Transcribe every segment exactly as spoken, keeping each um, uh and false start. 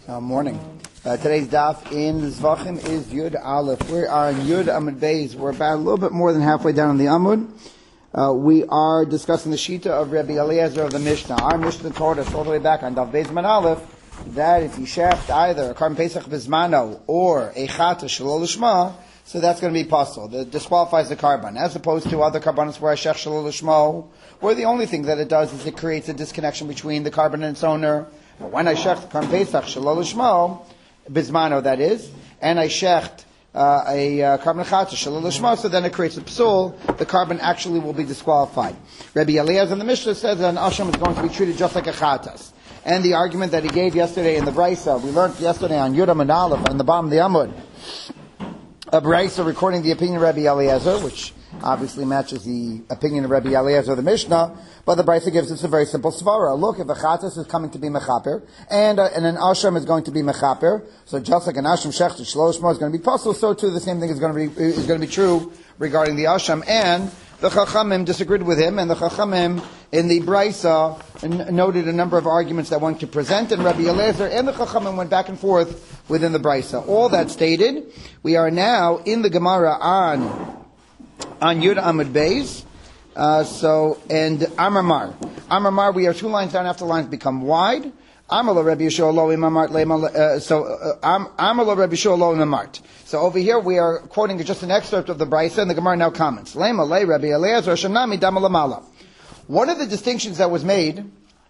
Uh, morning. Uh, today's daf in Zvachim is Yud Aleph. We are in Yud Amud Beis. We're about a little bit more than halfway down on the Amud. Uh, we are discussing the Shita of Rabbi Eliezer of the Mishnah. Our Mishnah taught us all the way back on Daf Beis Man Aleph that if you shecht either a Karban Pesach Bizmano or a Chata Shalol Lishma, so that's going to be possible. That disqualifies the Karban, as opposed to other Karbanos where I shech Shalol Lishma, where the only thing that it does is it creates a disconnection between the Karban and its owner. But when I shecht Karban Pesach Shalol Lishma, Bizmano that is, and I shecht uh, a uh, Karban Chata Shalol Lishma, so then it creates a psul, the Karban actually will be disqualified. Rabbi Eliezer in the Mishnah says that an Asham is going to be treated just like a Chatas. And the argument that he gave yesterday in the Brisa, we learned yesterday on Yud Amud Aleph, on the bottom of the Amud, a Brisa recording the opinion of Rabbi Eliezer, which obviously matches the opinion of Rabbi Eliezer of the Mishnah, but the Brisa gives us a very simple svara. Look, if a Chatas is coming to be Mechaper, and, uh, and an Asham is going to be Mechaper, so just like an Asham Shech to Shlosh Mo is going to be possible, so too the same thing is going to be, is going to be true regarding the Asham, and the Chachamim disagreed with him, and the Chachamim in the Brisa n- noted a number of arguments that one could present, and Rabbi Eliezer and the Chachamim went back and forth within the Brisa. All that stated, we are now in the Gemara on on Yud Amud Beis. Uh, so, and Amar Amar, we are two lines down after the lines become wide. Amar Rabbi Yeshua lo imamart leima. So, Amar Rabbi Yeshua lo imamart. So over here we are quoting just an excerpt of the Brisa, and the Gemara now comments. Leima le Rabbi Eliezer shanami dama lamala. One of the distinctions that was made.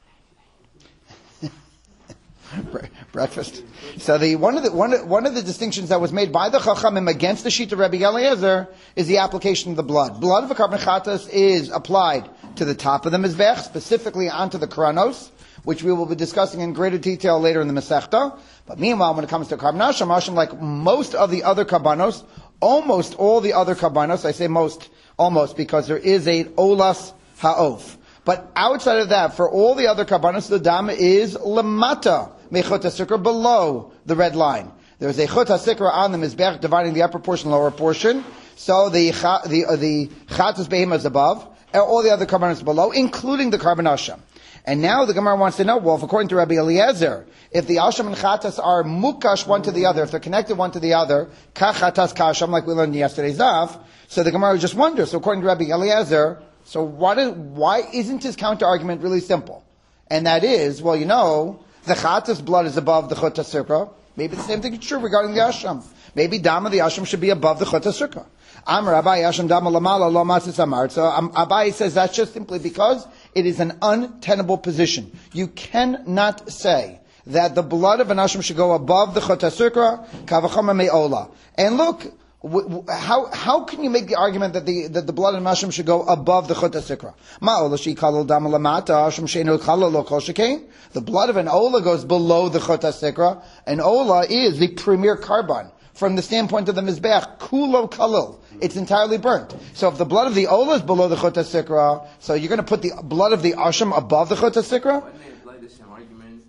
Breakfast. So the one of the one of, one of the distinctions that was made by the Chachamim against the sheet of Rabbi Eliezer is the application of the blood. Blood of a Karban Chatas is applied to the top of the Mizbech, specifically onto the Kranos, which we will be discussing in greater detail later in the Masechta. But meanwhile, when it comes to Karban Asham, Asham, like most of the other Karbanos, almost all the other Karbanos, I say most, almost, because there is a Olas Ha'of. But outside of that, for all the other Karbanos, the dam is Lamata, Mechot HaSikra, below the red line. There's a Chot HaSikra on the Mizbech, dividing the upper portion, lower portion. So the the uh, the Chatas Behema is above, and all the other Karbanos below, including the Karban Asham. And now the Gemara wants to know, well, if according to Rabbi Eliezer, if the Asham and Chatas are mukash one to the other, if they're connected one to the other, ka Chatas ka Asham, like we learned in yesterday's daf, so the Gemara just wonders, so according to Rabbi Eliezer, so why, do, why isn't his counter-argument really simple? And that is, well, you know, the Chatas blood is above the Chot HaSikra. Maybe the same thing is true regarding the Asham. Maybe Dama the Asham should be above the Chot HaSikra. Amar Abai Asham Dama Lamala Lo Matzis Amar. So um, Abai says that's just simply because it is an untenable position. You cannot say that the blood of an Asham should go above the Chot HaSikra, Kavachama Me'ola. And look, w- w- how how can you make the argument that the that the blood of an Asham should go above the Chot HaSikra? Ma'ola Shikalol Dama Lamata Asham Sheinu Chalol Lo Kol Shekain. The blood of an Ola goes below the Chot HaSikra. An Ola is the premier Karban. From the standpoint of the Mizbeach, Kulo Kalil. It's entirely burnt. So if the blood of the Ola is below the Chot HaSikra, so you're going to put the blood of the Asham above the Chot HaSikra? Why don't they apply the same argument,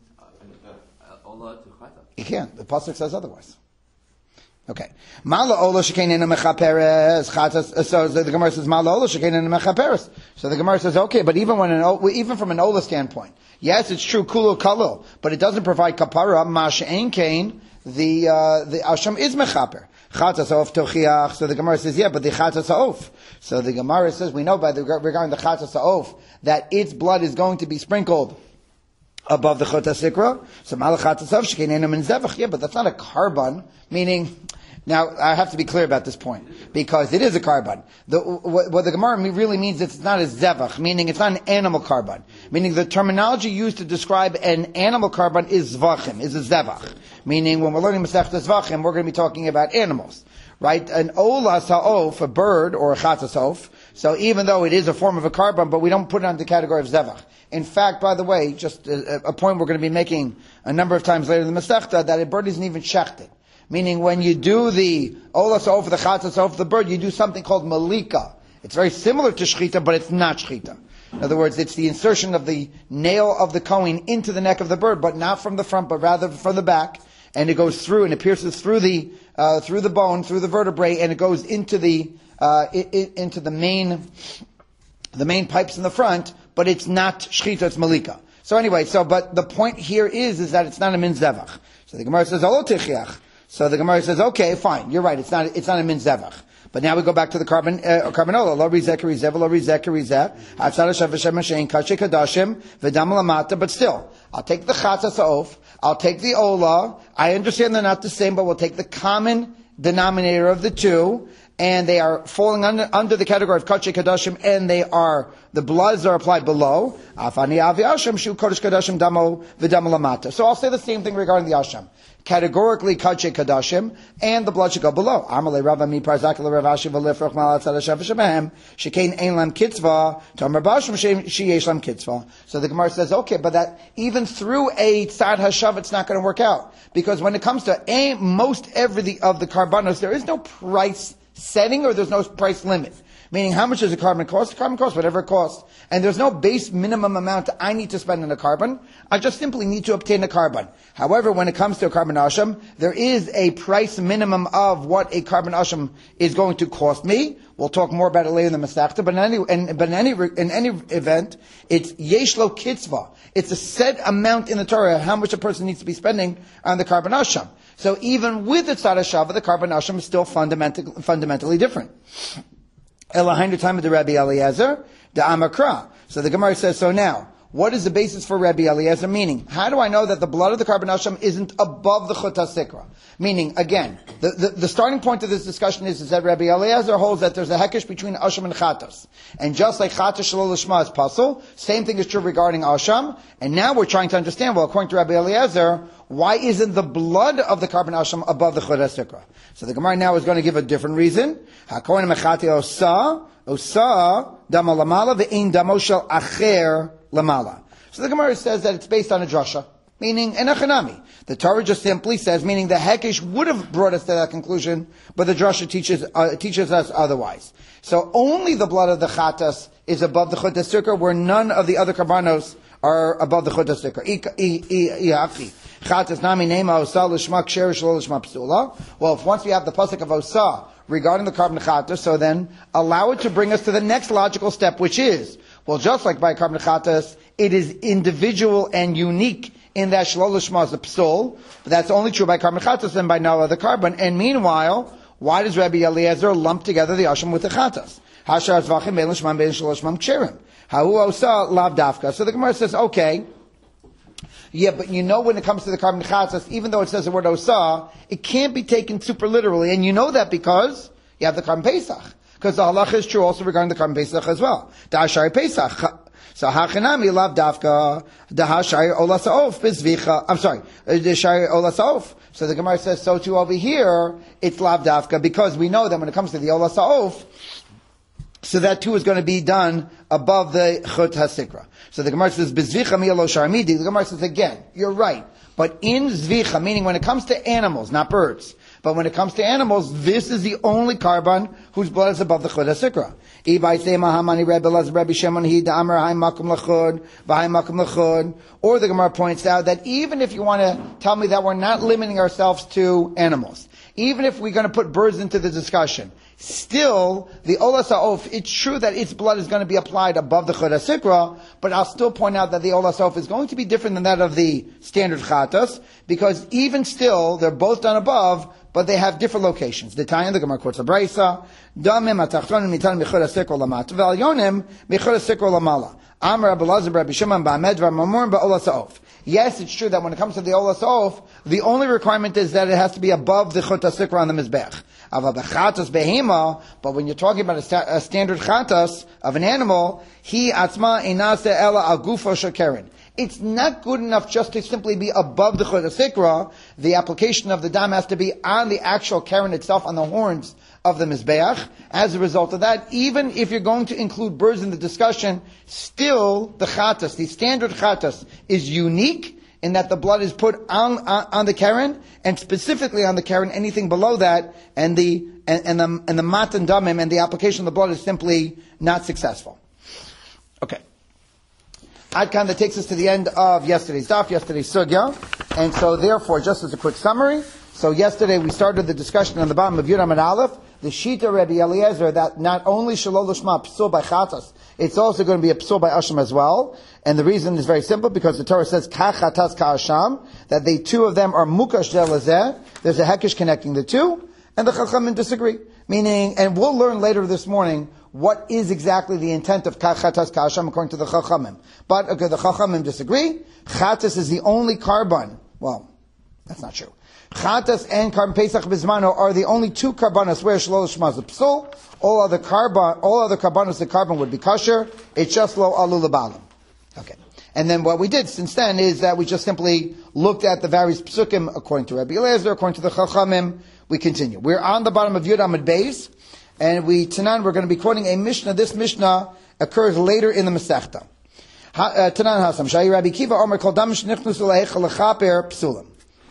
uh, Ola to Chata? You can't. The Pasuk says otherwise. Okay. Mala Ola shekein mechaperes Chatas. So the Gemara says Mala Ola shekein mechaperes. So the Gemara says, okay, but even when an even from an Ola standpoint, yes, it's true Kulo Kalil, but it doesn't provide kapara. Masha'en kain. The uh, the Asham is mechaper. Chatas Ha'of tochiach. So the Gemara says, yeah, but the Chatas Ha'of. So the Gemara says, we know by the regarding the Chatas Ha'of that its blood is going to be sprinkled above the Chot HaSikra. So Malach Chatas Ha'of shekein min zevach. Yeah, but that's not a Karban. Meaning, now I have to be clear about this point because it is a Karban. The, what, what the Gemara really means is it's not a zevach, meaning it's not an animal Karban. Meaning the terminology used to describe an animal Karban is zvachim, is a zevach. Meaning when we're learning Masechta Zvachim, we're going to be talking about animals. Right? An olas ha'of, a bird, or a chatas ha'of. So even though it is a form of a Karban, but we don't put it under the category of zevach. In fact, by the way, just a, a point we're going to be making a number of times later in the Masechta, that a bird isn't even shechted. Meaning when you do the olas ha'of, the chatas ha'of, the bird, you do something called malika. It's very similar to shchita, but it's not shchita. In other words, it's the insertion of the nail of the Kohen into the neck of the bird, but not from the front, but rather from the back. And it goes through, and it pierces through the uh, through the bone, through the vertebrae, and it goes into the uh, it, it, into the main the main pipes in the front. But it's not shchita; it's malika. So anyway, so but the point here is is that it's not a min zevach. So So the Gemara says, Olo tichiach. So the Gemara says, okay, fine, you're right, it's not, it's not a min zevach. But now we go back to the carbon, uh, carbanola. Lo rizek rizeh, lo rizek rizeh. Hatzad hashav v'shem hashem, kashe kadashim, v'dam lamata. But still, I'll take the chatzas oaf, I'll take the ola. I understand they're not the same, but we'll take the common denominator of the two, and they are falling under, under the category of kashe kadashim, and they are, the bloods are applied below. Afani avi asham, shu kodesh kadashim damo v'dam lamata. So I'll say the same thing regarding the asham. Categorically kache kadashim, and the blood should go below. Amalei Rava mi parzak le Rav Ashi v'lifroch malat tzadashav v'shebehem shekein ein lam kitzva tamar bashim sheyesh lam kitzva. So the Gemara says, okay, but that even through a tzad hashav, it's not going to work out, because when it comes to a, most every of the karbanos, there is no price setting or there's no price limit. Meaning, how much does a carbon cost? A carbon costs whatever it costs. And there's no base minimum amount I need to spend on a carbon. I just simply need to obtain a carbon. However, when it comes to a carbon asham, there is a price minimum of what a carbon asham is going to cost me. We'll talk more about it later in the Masechta, but in any, in, but in any, in any event, it's yeshlo kitzva. It's a set amount in the Torah, how much a person needs to be spending on the carbon asham. So even with the tzad hashava, the carbon asham is still fundamental, fundamentally different. Elahainu time of the Rabbi Eliezer, the Amakra. So the Gemara says, so now, what is the basis for Rabbi Eliezer? Meaning, how do I know that the blood of the carbon asham isn't above the chut hasikra? Meaning, again, the, the, the starting point of this discussion is, is that Rabbi Eliezer holds that there's a hekesh between asham and chatos. And just like chatos shalol lishma is pasul, same thing is true regarding asham. And now we're trying to understand, well, according to Rabbi Eliezer, why isn't the blood of the carbon asham above the chut hasikra? So the Gemara now is going to give a different reason. HaKohen mechati osa, osa, dama lamala, ve'in damo shel acher lamala. So the Gemara says that it's based on a drasha, meaning an achanami. The Torah just simply says, meaning the hekesh would have brought us to that conclusion, but the drasha teaches uh, teaches us otherwise. So only the blood of the chatas is above the chut hasikra, where none of the other karbanos are above the chut hasikra. Chatas nami nema osa l'shma ksher shlo l'shma psula. Well, if once we have the pasuk of osa regarding the carbon chatas, so then allow it to bring us to the next logical step, which is, well, just like by carbon chatas, it is individual and unique in that shlo l'shma is a psul, but that's only true by carbon chatas and by no other carbon. And meanwhile, why does Rabbi Eliezer lump together the asham with the chatas? Hashar zvachim bein l'shmam bein shlo l'shmam ksherim. Ha'u osa lav dafka. So the Gemara says, okay, yeah, but you know when it comes to the carbon chatzas, even though it says the word osa, it can't be taken super literally, and you know that because you have the carbon pesach. Because the halacha is true also regarding the carbon pesach as well. The hashari pesach. So hachanami lav dafka, the hashari ola sa'of bizvicha. I'm sorry, the hashari ola sa'of. So the Gemara says, so too over here, it's lav dafka, because we know that when it comes to the ola sa'of, so that too is going to be done above the chut hasikra. So the Gemara says, "Bezvicha mi lo sharmidi." The Gemara says again, you're right, but in zvicha, meaning when it comes to animals, not birds, but when it comes to animals, this is the only carbon whose blood is above the chut hasikra. Or the Gemara points out that even if you want to tell me that we're not limiting ourselves to animals, even if we're going to put birds into the discussion, still, the Ola Sa'of, it's true that its blood is going to be applied above the Chut HaSikra, but I'll still point out that the Ola Sa'of is going to be different than that of the standard Chatas, because even still, they're both done above, but they have different locations. The Tanya, the Gemara quotes a Braisa, Damim atachtonim mitan michut HaSikra lamat, v'alyonim michut HaSikra lamala. Amar Rabbi Elazar, Rabbi Shimon, ba'amed, v'amamurim, ba'Ola Sa'of. Yes, it's true that when it comes to the Ola Sa'of, the only requirement is that it has to be above the Chut HaSikra on the Mizbech. But when you're talking about a, sta- a standard chatas of an animal, he atzma einase ela al gufo shekeren. It's not good enough just to simply be above the chut hasikra. The application of the dam has to be on the actual keren itself, on the horns of the mizbeach. As a result of that, even if you're going to include birds in the discussion, still the chatas, the standard chatas, is unique in that the blood is put on, on, on the keren, and specifically on the keren, anything below that, and the and, and the and the matan damim and the application of the blood is simply not successful. Okay. Adkan, that takes us to the end of yesterday's daf, yesterday's sugya, and so therefore, just as a quick summary, so yesterday we started the discussion on the bottom of Yud Amud Aleph, the Shita Rabbi Eliezer that not only Shalol Lishma Psul by Chatas, it's also going to be a Psul by Asham as well. And the reason is very simple, because the Torah says Ka Chatas Ka Asham, that the two of them are Mukash Delazeh. There's a Hekesh connecting the two, and the Chachamim disagree. Meaning, and we'll learn later this morning what is exactly the intent of Ka Chatas Ka Asham according to the Chachamim. But okay, the Chachamim disagree. Chatas is the only carbon. Well, that's not true. Chatas and Karban Pesach Bizmano are the only two karbanos where Shalol Shema is a psul. All other carbon, all other karbanos, the carbon would be kosher. It's just lo alu lebalim. Okay. And then what we did since then is that we just simply looked at the various psukim according to Rabbi Eliezer, according to the Chachamim. We continue. We're on the bottom of Yud Amud Beis, and we tonight we're going to be quoting a Mishnah. This Mishnah occurs later in the Masechta. Tanan Hasam Shayi Rabbi Kiva Omer Kol Dam Shnichnus Leichel Lechaper Psulim.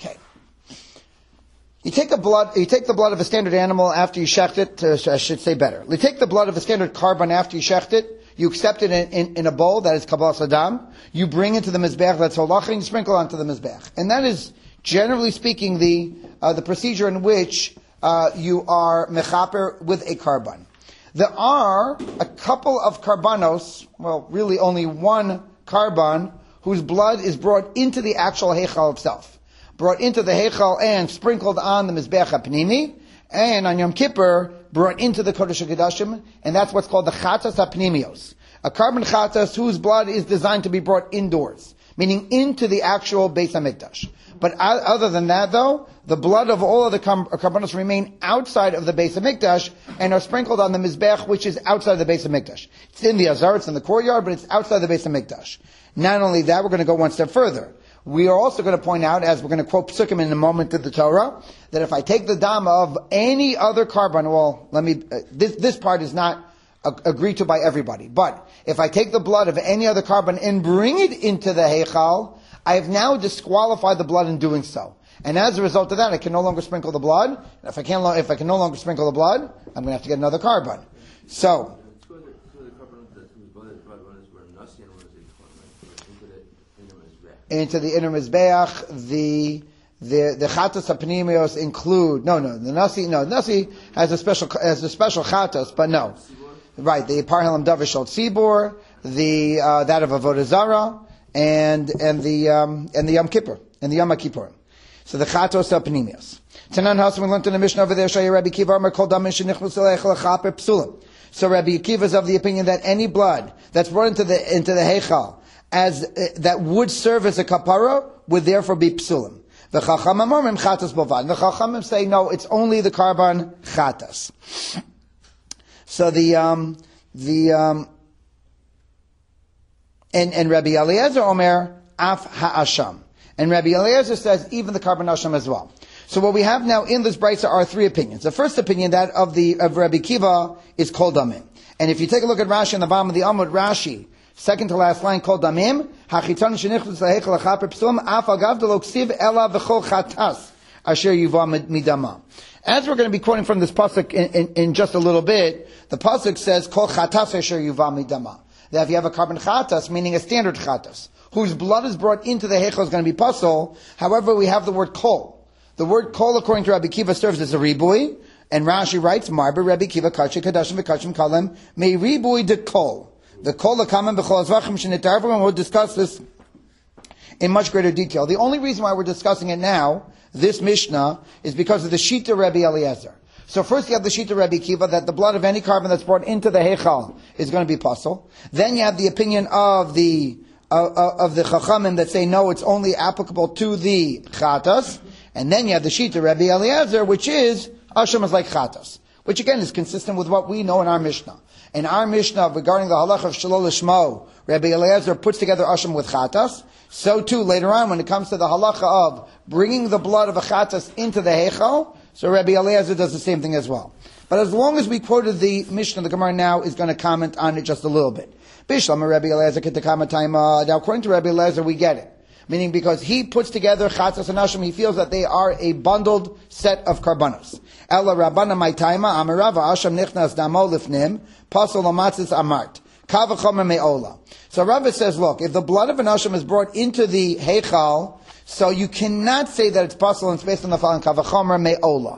You take a blood, you take the blood of a standard animal after you shecht it, uh, I should say better. You take the blood of a standard carbon after you shecht it, you accept it in, in, in a bowl, that is Kabbalas Adam, you bring it to the Mizbech, that's Holach, and you sprinkle onto the Mizbech. And that is, generally speaking, the, uh, the procedure in which, uh, you are mechaper with a carbon. There are a couple of carbonos, well, really only one carbon, whose blood is brought into the actual Heichal itself. Brought into the Heichal and sprinkled on the Mizbech HaPnimi, and on Yom Kippur, brought into the Kodesh HaKodashim, and that's what's called the Chatas HaPnimios. A carbon Chatas whose blood is designed to be brought indoors, meaning into the actual Beis HaMikdash. But other than that though, the blood of all of the carbonos remain outside of the Beis HaMikdash, and are sprinkled on the Mizbech, which is outside the Beis HaMikdash. It's in the Azar, it's in the courtyard, but it's outside the Beis HaMikdash. Not only that, we're going to go one step further. We are also going to point out, as we're going to quote Psukim in a moment of the Torah, that if I take the dam of any other carbon, well, let me, uh, this, this part is not uh, agreed to by everybody, but if I take the blood of any other carbon and bring it into the Heichal, I have now disqualified the blood in doing so. And as a result of that, I can no longer sprinkle the blood. If I can, lo- if I can no longer sprinkle the blood, I'm going to have to get another carbon. So, into the inner mizbeach, the the the chatas hapnimios include no no the nasi no nasi has a special has a special chatas, but no, right, the parhalam davishol tzibor, the uh, that of avodah zara, and and the um, and the Yom Kippur and the Yom Kippurim. So the chatos hapnimios. Tanan Hasan, we learned in the Mishnah over there. Shaya Rabbi Kiva Amar Kol Dam Shenichnos Leichel Lechaper Psulim. So Rabbi Kiva is of the opinion that any blood that's brought into the into the heichal as uh, that would serve as a kapara would therefore be psulim. The chachamim omrim chatas bovad. The chachamim say no, it's only the carbon chatas. So the um, the um, and and Rabbi Eliezer omer af ha'asham, and Rabbi Eliezer says even the carbon asham as well. So what we have now in this brisa are three opinions. The first opinion, that of the of Rabbi Kiva, is kol damim. And if you take a look at Rashi on the bottom of the Amud, Rashi, second to last line, kol damim, hachitzon shenichus laheichel lachaper psulim, af agav de lo ksiv ela v'chol chatas, asher yuva midama. As we're going to be quoting from this pasuk in, in, in just a little bit, the pasuk says, kol chatas asher yuva midama. That if you have a carbon chatas, meaning a standard chatas, whose blood is brought into the heichel is going to be pasul. However, we have the word kol. The word kol, according to Rabbi Kiva, serves as a ribui, and Rashi writes, Marber Rabbi Kiva kachi kadashim v'kachim kalem me ribui de kol. The kol akamen b'chol azvachim shenitar. Everyone will discuss this in much greater detail. The only reason why we're discussing it now, this Mishnah, is because of the Shita Rabbi Eliezer. So first you have the Shita Rabbi Kiva, that the blood of any carbon that's brought into the heichal is going to be pasul. Then you have the opinion of the uh, of the Chachamim that say no, it's only applicable to the chatas. And then you have the Shita Rabbi Eliezer, which is Asham is like Chatas, which again is consistent with what we know in our Mishnah. In our Mishnah, regarding the halacha of Shalol Lishmo, Rabbi Eliezer puts together Asham with Chatas. So too, later on, when it comes to the halacha of bringing the blood of a Chatas into the Heichal, so Rabbi Eliezer does the same thing as well. But as long as we quoted the Mishnah, the Gemara now is going to comment on it just a little bit. Bishlam Rabbi Eliezer Kitakama. Now, according to Rabbi Eliezer, we get it. Meaning because he puts together chatzas and asham, he feels that they are a bundled set of karbanos. Ela Rabbana my taima amirava asham nichnas damo lifnim pasol amatzis amart kavachomer meola. So Rava says, look, if the blood of an asham is brought into the heichal, so you cannot say that it's pasol and it's based on the following kavachomer meola.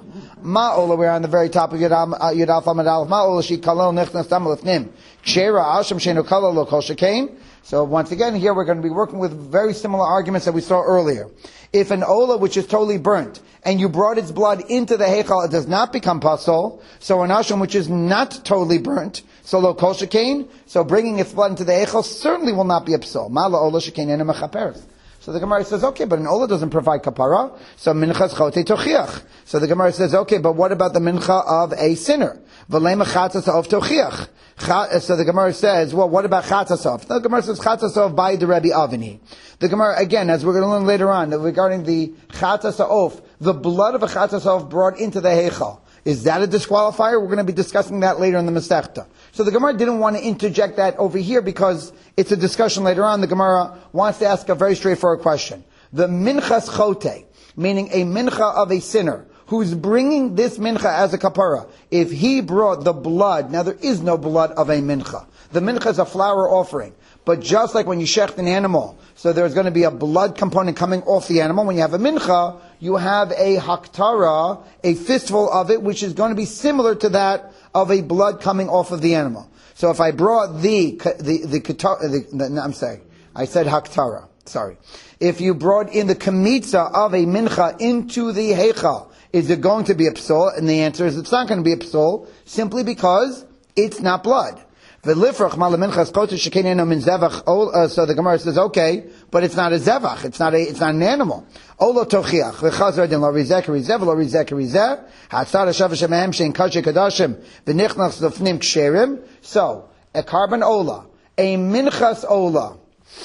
Ma'ola, we're on the very top of Yudal Famad Aleph. Ma'ola she kalel nechnas tam lefnim. Kshera asham sheinu kalel lo kol shekain. So once again, here we're going to be working with very similar arguments that we saw earlier. If an ola which is totally burnt, and you brought its blood into the heichal, it does not become pasol. So an asham which is not totally burnt, so lo kol shekain, so bringing its blood into the heichal certainly will not be a psal. Ma la ola shekain ena mechaperes. So the Gemara says, okay, but an ola doesn't provide kapara, so minchas chote tochiach. So the Gemara says, okay, but what about the mincha of a sinner? V'lei mechatzas of tochiach. So the Gemara says, well, what about chatzasov? The Gemara says chatzasov by the Rebbe Avini. The Gemara, again, as we're going to learn later on, regarding the chatzasov, the blood of a chatzasov brought into the heichal. Is that a disqualifier? We're going to be discussing that later in the Masechta. So the Gemara didn't want to interject that over here because it's a discussion later on. The Gemara wants to ask a very straightforward question. The minchas chote, meaning a mincha of a sinner, who's bringing this mincha as a kapara, if he brought the blood, now there is no blood of a mincha. The mincha is a flour offering. But just like when you shecht an animal, so there's going to be a blood component coming off the animal. When you have a mincha, you have a haktara, a fistful of it, which is going to be similar to that of a blood coming off of the animal. So if I brought the, the, the, the, the no, I'm sorry, I said haktara, sorry. If you brought in the kamitza of a mincha into the heichal, is it going to be a psol? And the answer is it's not going to be a psol, simply because it's not blood. So the Gemara says, okay, but it's not a zevach. It's not a, it's not an animal. Olo tochiach. V'chazar din lo rizek rizev lo rizek rizeh. Hatzar hashav shemehem shein kashe kadashim. V'nichnach zofnim ksherim. So, a carbon ola. A minchas ola.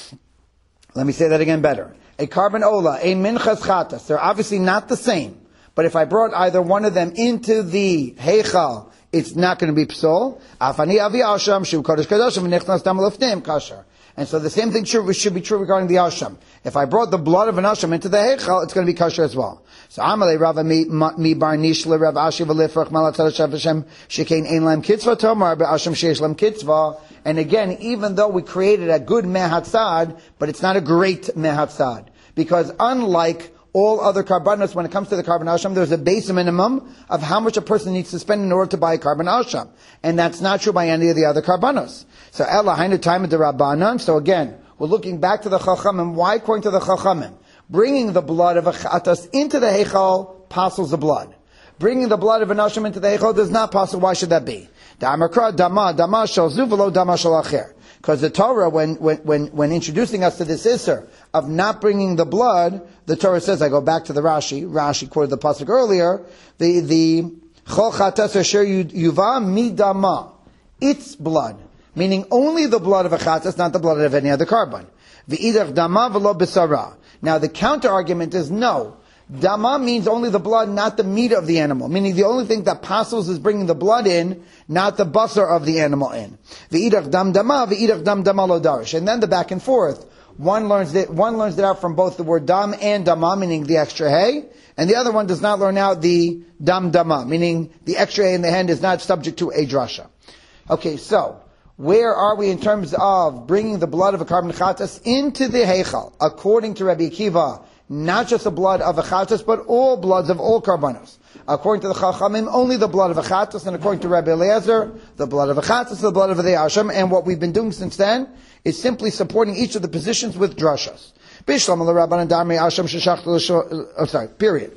Let me say that again better. A carbon ola. A minchas chatas. They're obviously not the same. But if I brought either one of them into the heichal, it's not going to be psol. Afani avi asham shu kodesh kadoshim v'nichnas dam lefnim kasher. And so the same thing should, should be true regarding the asham. If I brought the blood of an asham into the heichal, it's going to be kasher as well. So amalei rava mi mi bar nishla rav ashi v'lifrach malatzad hashem shekein ein lam kitzvah tomar be'asham sheish lam kitzvah. And again, even though we created a good mehatzad, but it's not a great mehatzad, because unlike all other karbanos, when it comes to the carbon asham, there's a base minimum of how much a person needs to spend in order to buy a carbon asham. And that's not true by any of the other karbanos. So, Ella, hainu time of the Rabbanan. So again, we're looking back to the Chachamim. Why, according to the Chachamim? Bringing the blood of a chatas into the heichal passes the blood. Bringing the blood of an asham into the heichal does not pass. Why should that be? Da'amakra dama, dama shal zu v'lo dama shal acher. Because the Torah, when, when, when, when introducing us to this Isser of not bringing the blood, the Torah says, I go back to the Rashi, Rashi quoted the pasuk earlier, the, the, chol chatas asher yuva midama, its blood, meaning only the blood of a chatas, not the blood of any other carbon. V'idach dama v'lo b'sara. Now the counter argument is no. Dama means only the blood, not the meat of the animal. Meaning the only thing that passes is bringing the blood in, not the basar of the animal in. V'idach dam dama, v'idach dam dama lo darish. And then the back and forth. One learns that, one learns it out from both the word dam and dama, meaning the extra hay. And the other one does not learn out the dam dama, meaning the extra hay in the hand is not subject to a drasha. Okay, so, where are we in terms of bringing the blood of a carbon chatas into the heichal? According to Rabbi Akiva, not just the blood of a chatas, but all bloods of all karbanos. According to the Chachamim, only the blood of a chatas, and according to Rabbi Eliezer, the blood of a chatas, the blood of the asham, and what we've been doing since then is simply supporting each of the positions with drashas. Bishlam al-Rabban Darmi asham sheshach, oh sorry, period.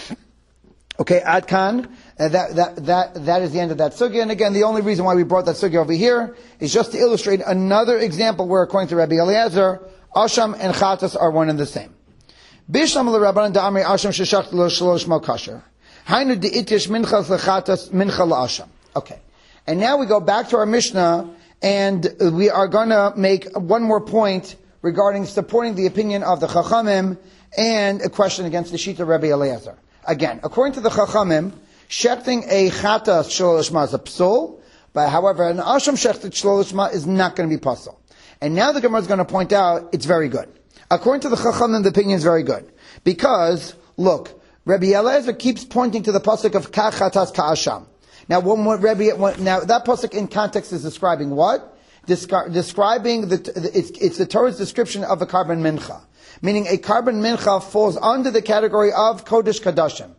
Okay, Adkan, uh, that, that, that, that is the end of that sugya, and again, the only reason why we brought that sugya over here is just to illustrate another example where, according to Rabbi Eliezer, asham and chatas are one and the same. Bishlam al-Rabban Darmi asham sheshach l'shlosh mal kasher. Hainu de'itish minchas lechatas mincha la'asham. Okay. And now we go back to our Mishnah, and we are going to make one more point regarding supporting the opinion of the Chachamim and a question against the Shita of Rabbi Eliezer. Again, according to the Chachamim, shechting a chatas shelo lishma is a psul, but however, an asham shechted shelo lishma is not going to be pasul. And now the Gemara is going to point out it's very good. According to the Chachamim, the opinion is very good. Because, look, Rabbi Eliezer keeps pointing to the pasuk of ka chatas ka'asham. Now, when, when Rabbi, when, now that pasuk in context is describing what? Descri- describing the, the it's, it's the Torah's description of a carbon mincha, meaning a carbon mincha falls under the category of kodesh kadashim.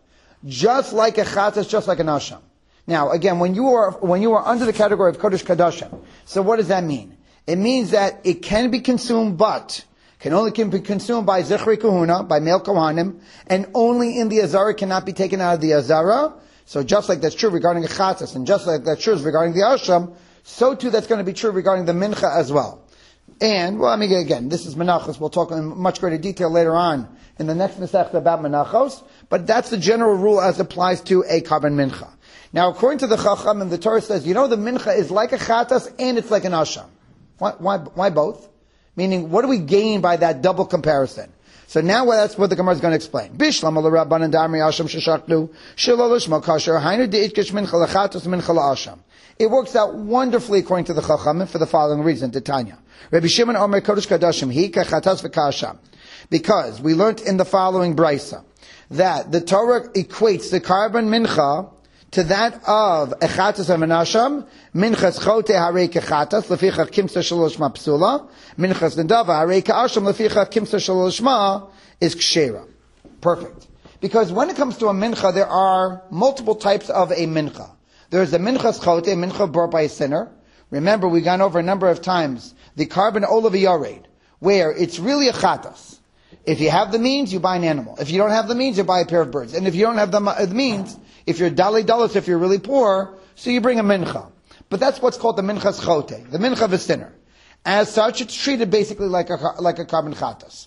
just like a chatas, just like an asham. Now, again, when you are when you are under the category of kodesh kadashim, so what does that mean? It means that it can be consumed, but can only can be consumed by zichri kahuna, by male kohanim, and only in the azara, cannot be taken out of the azara. So just like that's true regarding a chatas, and just like that's true regarding the asham, so too that's going to be true regarding the mincha as well. And, well, I mean, again, this is menachos. We'll talk in much greater detail later on in the next mesechta about menachos, but that's the general rule as applies to a carbon mincha. Now, according to the Chacham, and the Torah says, you know, the mincha is like a chatas and it's like an asham. Why, why, why both? Meaning, what do we gain by that double comparison? So now well, that's what the Gemara is going to explain. Bishlam al rabbanan damri asham sheshaklu shelo lishmo kasher hainu deitkish mincha lechatas mincha laasham. It works out wonderfully according to the Chachamim for the following reason. Titania, Rabbi Shimon Omer Kodesh Kadashim Hi Kachatas v'Kasham, because we learned in the following brisa that the Torah equates the carbon mincha to that of echatas and menasham. Minchas chote harei kechatas leficha kimsa shalosh ma psula. Minchas nedava harei keasham leficha kimsa shalosh ma is kshera. Perfect. Because when it comes to a mincha, there are multiple types of a mincha. There's a minchas chote, a mincha brought by a sinner. Remember, we've gone over a number of times the carbon olav yared, where it's really a chatas. If you have the means, you buy an animal. If you don't have the means, you buy a pair of birds. And if you don't have the, the means, if you're dali dalos, if you're really poor, so you bring a mincha. But that's what's called the minchas chote, the mincha of a sinner. As such, it's treated basically like a, like a carbon chatas.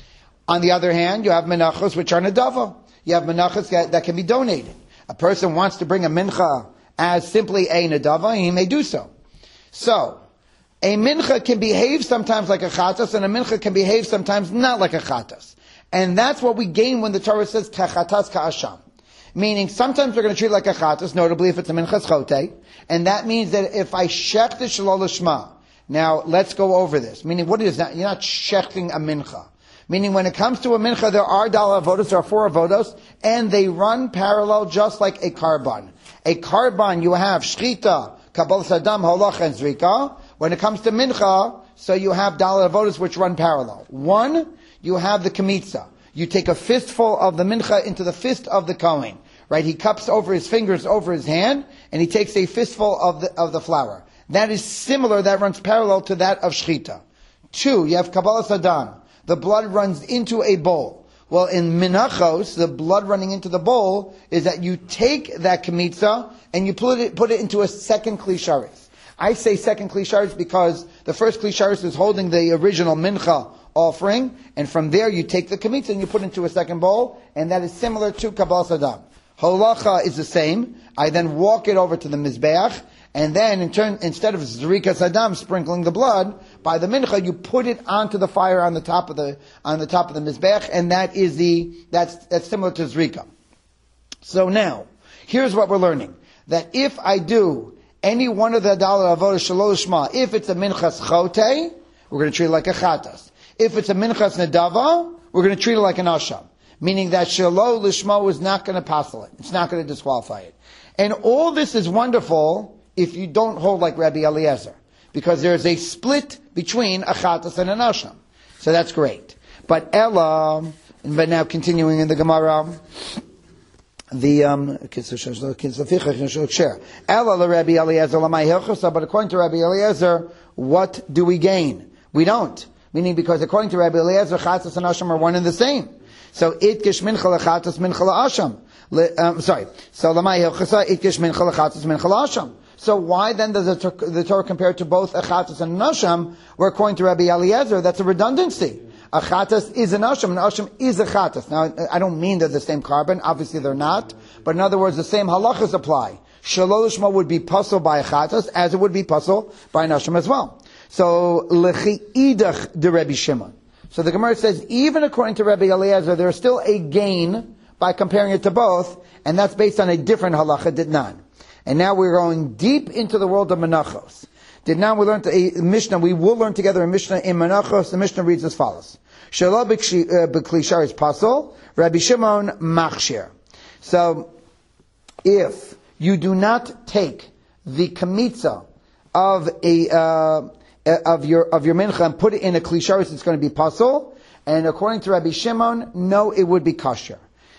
On the other hand, you have menachos which are nedava. You have menachos that, that can be donated. A person wants to bring a mincha as simply a nedava, he may do so. So, a mincha can behave sometimes like a chatas, and a mincha can behave sometimes not like a chatas. And that's what we gain when the Torah says kachatas ka'asham. Meaning, sometimes we're going to treat it like a chatas, notably if it's a minchas chote, and that means that if I shech the shalol lishma. Now, let's go over this. Meaning, what is that? You're not shechting a mincha. Meaning, when it comes to a mincha, there are dal avodos, there are four avodos, and they run parallel just like a karban. A karban, you have shchita, kabbalah sadam, holach, and zrika. When it comes to mincha, so you have dal avodos which run parallel. One, you have the kemitza. You take a fistful of the mincha into the fist of the kohen. Right? He cups over his fingers over his hand, and he takes a fistful of the, of the flour. That is similar, that runs parallel to that of shchita. Two, you have kabbalah sadam. The blood runs into a bowl. Well, in minachos, the blood running into the bowl is that you take that kemitza and you put it, put it into a second klisharis. I say second klisharis because the first klisharis is holding the original mincha offering, and from there you take the kemitza and you put it into a second bowl, and that is similar to kabbalah sadam. Holacha is the same. I then walk it over to the mizbeach, and then in turn, instead of zrika sadam, sprinkling the blood, by the mincha, you put it onto the fire on the top of the, on the top of the mizbeach, and that is the, that's, that's similar to zrika. So now, here's what we're learning. That if I do any one of the dalar avodah shelo lishma, if it's a minchas chote, we're going to treat it like a chatas. If it's a minchas nedava, we're going to treat it like an asham. Meaning that shelo lishma is not going to passel it. It's not going to disqualify it. And all this is wonderful if you don't hold like Rabbi Eliezer. Because there's a split between a chatas and an asham. So that's great. But Ella, but now continuing in the Gemara, the, um, Ella Rabbi Eliezer, but according to Rabbi Eliezer, what do we gain? We don't. Meaning because according to Rabbi Eliezer, chatas and asham are one and the same. So itkish mincha lechatas mincha leasham. Um, sorry. So lamai hilchasa itkish mincha lechatas mincha leasham. So why then does the, the Torah compare to both a chatas and an asham? Where according to Rabbi Eliezer, that's a redundancy. A chatas is an asham, an asham is a chatas. Now, I don't mean they're the same carbon. Obviously, they're not. But in other words, the same halachas apply. Shelo lishma would be puzzled by a chatas, as it would be puzzled by an asham as well. So lechi idach de Rabbi Shimon. So the Gemara says, even according to Rabbi Eliezer, there's still a gain by comparing it to both, and that's based on a different halacha, Ditnan. And now we're going deep into the world of Menachos. Ditnan, we learned a Mishnah, we will learn together a Mishnah in Menachos. The Mishnah reads as follows. Shalom b'klishar is pasol, Rabbi Shimon machshir. So, if you do not take the kamitza of a, uh, of your, of your mincha and put it in a klisharis, it's going to be pasol. And according to Rabbi Shimon, no, it would be kosher.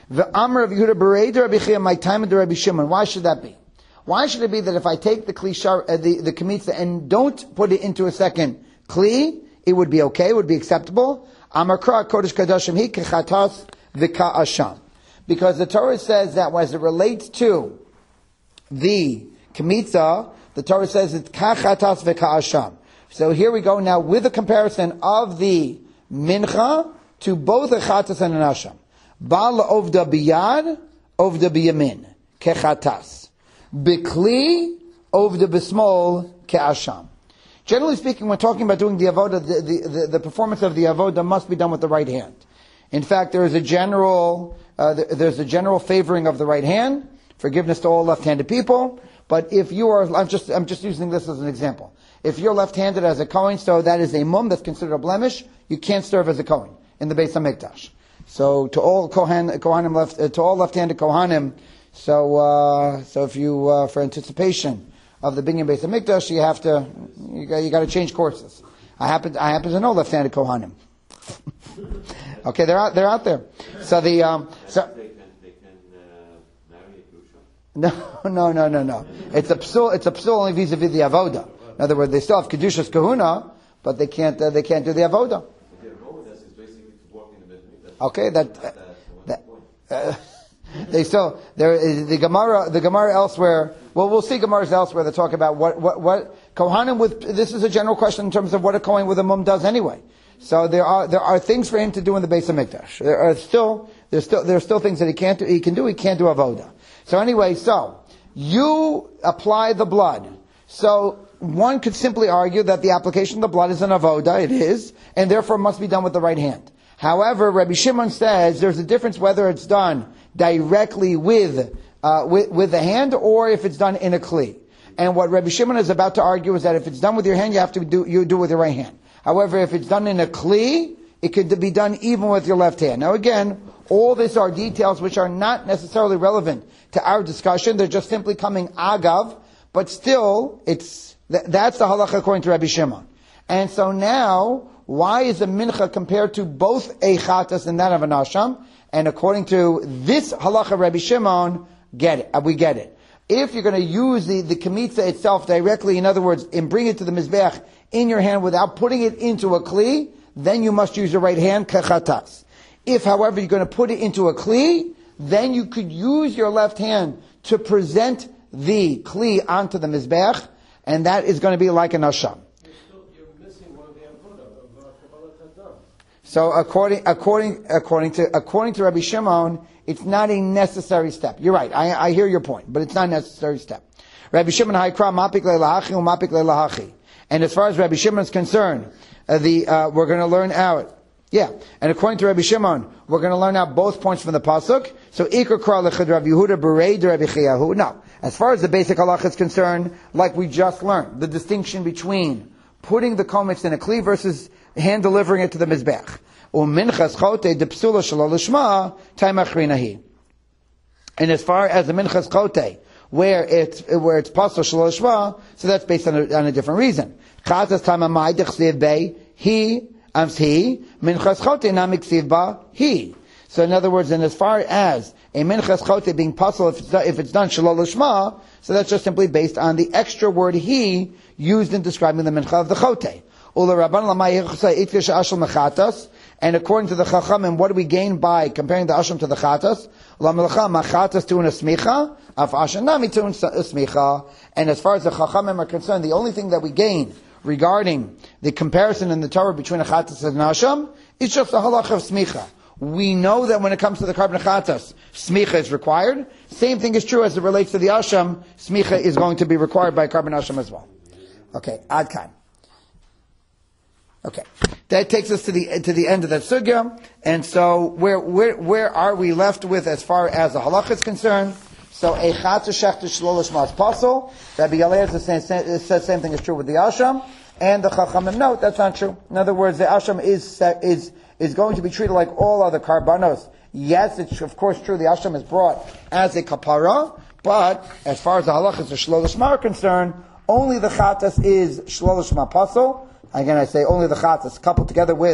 The Amr of Yehuda Berei de Rabbi Chia, my time of the Rabbi Shimon. Why should that be? Why should it be that if I take the kli shar, uh, the the kamitza and don't put it into a second kli, it would be okay, it would be acceptable? Amar Kra Kodesh Kadashim Hi Kechatas V'Ka Asham. Because the Torah says that as it relates to the kamitza, the Torah says it's Kachatas V'Ka Asham. So here we go now with a comparison of the mincha to both a chatas and an asham. Ba'al ovda biyad, ovda biyamin, kechatas. Bikli, ovda bismol, ke'asham. Generally speaking, when talking about doing the avoda, the, the, the, the performance of the avoda must be done with the right hand. In fact, there is a general, uh, there's a general favoring of the right hand, forgiveness to all left-handed people. But if you are, I'm just, I'm just using this as an example. If you're left-handed as a Kohen, so that is a mum that's considered a blemish, you can't serve as a Kohen in the Beis HaMikdash. So to all Kohen, Kohanim left, uh, to all left-handed Kohanim, so, uh, so if you, uh, for anticipation of the Binyan Beis HaMikdash, you have to, you got, you got to change courses. I happen, I happen to know left-handed Kohanim. Okay, they're out, they're out there. So the, um, so, No, no, no, no, no. It's a psul. It's a psul only vis-a-vis the avoda. In other words, they still have kedushas kahuna, but they can't. Uh, they can't do the avoda. Okay, that. Uh, that uh, they still there is the Gemara. The Gemara elsewhere. Well, we'll see Gemaras elsewhere that talk about what what what kohanim with. This is a general question in terms of what a kohen with a mum does anyway. So there are there are things for him to do in the Beis HaMikdash. There are still there's still there are still things that he can't do. He can do. He can't do avoda. So anyway, so, you apply the blood. So, one could simply argue that the application of the blood is an avoda, it is, and therefore must be done with the right hand. However, Rabbi Shimon says there's a difference whether it's done directly with, uh, with, with the hand or if it's done in a kli. And what Rabbi Shimon is about to argue is that if it's done with your hand, you have to do, you do it with your right hand. However, if it's done in a kli, it could be done even with your left hand. Now again, all this are details which are not necessarily relevant to our discussion. They're just simply coming agav, but still, it's th- that's the halacha according to Rabbi Shimon. And so now, why is a mincha compared to both a chatas and that of an asham? And according to this halacha, Rabbi Shimon, get it. Uh, we get it. If you're going to use the, the kamitza itself directly, in other words, and bring it to the mizbech in your hand without putting it into a kli, then you must use your right hand, kachatas. If, however, you're going to put it into a kli, then you could use your left hand to present the kli onto the mizbech, and that is going to be like an asham. You're missing one of the avodah of Kabbalat Hadam. So according according according to according to Rabbi Shimon, it's not a necessary step. You're right. I, I hear your point, but it's not a necessary step. Rabbi Shimon haikra mapik le'lahachi u'mapik le'lahachi. And as far as Rabbi Shimon is concerned, uh, the uh, we're going to learn out. Yeah, and according to Rabbi Shimon, we're going to learn out both points from the pasuk. So, Iker Kra Lechad Rabbi Yehuda Berei de Rabbi Chiyahu. No, as far as the basic halacha is concerned, like we just learned, the distinction between putting the komitz in a kli versus hand delivering it to the mizbech. U'minchas chote de psula shelo lishma time achrinahi. And as far as the minchas chote, where it's where it's pasuk shelo lishma, so that's based on a, on a different reason. Chatas time amay dechsev bei he. He minchas chote na miksiv ba he. So in other words, and as far as a minchas chote being possible if it's done, if it's done shalol lishma, so that's just simply based on the extra word he used in describing the mincha of the chote. Ula rabban lamay yichsa itkish ashal mechatas. And according to the chachamim, what do we gain by comparing the asham to the chatas? Lamelacha machatas to an asmicha, af asham nami to an asmicha. And as far as the chachamim are concerned, the only thing that we gain regarding the comparison in the Torah between a chatas and an asham, it's just a halacha of smicha. We know that when it comes to the carbon chatas, smicha is required. Same thing is true as it relates to the asham. Smicha is going to be required by carbon asham as well. Okay, ad kan. Okay, that takes us to the to the end of that sugya. And so, where where where are we left with as far as the halacha is concerned? So a chatzah shechta shelo lishma is pasul. Rabbi Eliezer says the same thing is true with the asham, and the chachamim note that's not true. In other words, the asham is is is going to be treated like all other karbanos. Yes, it's of course true the asham is brought as a kapara, but as far as the halachas of shelo lishma are concerned, only the chatas is shelo lishma pasul. Again, I say only the chatas coupled together with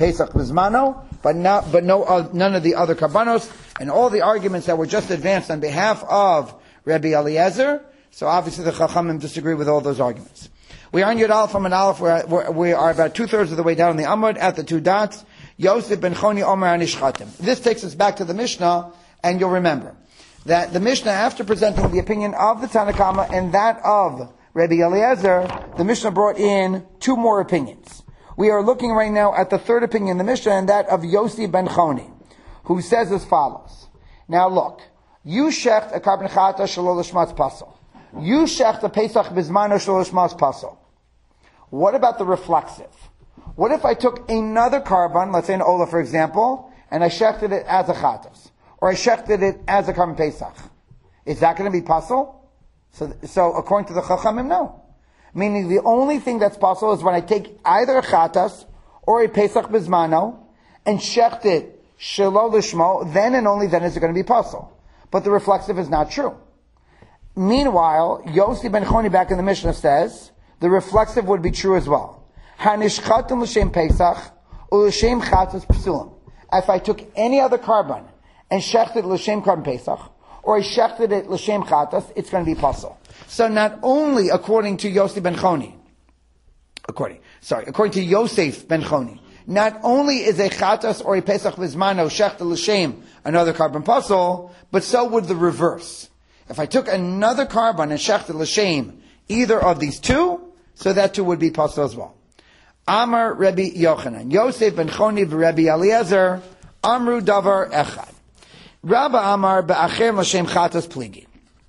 Pesach Bizmano, but not, but no, uh, none of the other karbanos, and all the arguments that were just advanced on behalf of Rabbi Eliezer. So obviously the Chachamim disagree with all those arguments. We are on Yud Aleph from an Aleph. We're, we're, we are about two thirds of the way down the Amud at the two dots. Yosef ben Choni Omer Anishchatim. This takes us back to the Mishnah, and you'll remember that the Mishnah, after presenting the opinion of the Tanna Kama and that of Rabbi Eliezer, the Mishnah brought in two more opinions. We are looking right now at the third opinion in the Mishnah, and that of Yosef ben Choni, who says as follows. Now look, you shecht a carbon chata shelo l'shmas pasol. You shecht a pesach bizmano shelo l'shmas pasol. What about the reflexive? What if I took another carbon, let's say an ola for example, and I shechted it as a chatas, or I shechted it as a carbon pesach? Is that going to be pasol? So, so according to the Chachamim, no. Meaning the only thing that's pasol is when I take either a chatas or a pesach bizmano and shecht it shelo lishmo, then and only then is it going to be pasol. But the reflexive is not true. Meanwhile, Yossi ben Choni back in the Mishnah says the reflexive would be true as well. Hanishchatim l'shem pesach u'l'shem chatas psulim. If I took any other carbon and shechted l'shem carbon pesach, or I shechted it l'shem chatas, it's going to be pasol. So not only according to Yossi ben Choni, according, sorry, according to Yosef ben Choni, not only is a chatas or a pesach vizmano shechted l'shem another carbon pasol, but so would the reverse. If I took another carbon and shechted l'shem either of these two, so that too would be pasol as well. Amar Rabbi Yochanan, Yosef ben Choni v'Rabbi Eliezer, Amru davar echad. Rabba Amar ba'acher l'shem chatas pligi.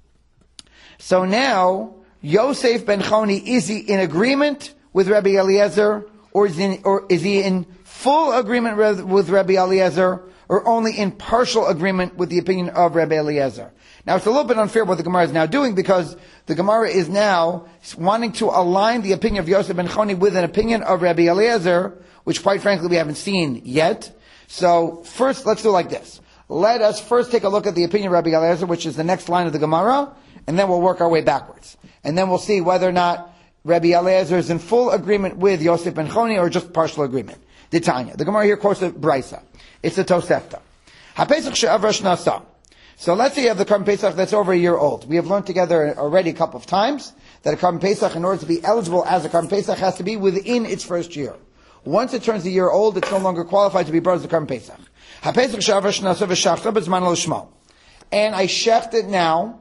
So now, Yosef ben Choni, is he in agreement with Rabbi Eliezer, or is, in, or is he in full agreement with, with Rabbi Eliezer, or only in partial agreement with the opinion of Rabbi Eliezer? Now it's a little bit unfair what the Gemara is now doing, because the Gemara is now wanting to align the opinion of Yosef ben Choni with an opinion of Rabbi Eliezer, which quite frankly we haven't seen yet. So first, let's do it like this. Let us first take a look at the opinion of Rabbi Eliezer, which is the next line of the Gemara, and then we'll work our way backwards. And then we'll see whether or not Rabbi Eliezer is in full agreement with Yosef ben Choni or just partial agreement. The Tanya. The Gemara here quotes a Brisa. It's a Tosefta. HaPesach she'avra shnasa. So let's say you have the Karban Pesach that's over a year old. We have learned together already a couple of times that a Karban Pesach, in order to be eligible as a Karban Pesach, has to be within its first year. Once it turns a year old, it's no longer qualified to be brought as a Karban Pesach. HaPesach she'avra shnasa v'shachta b'zman l'shmo. And I shecht it now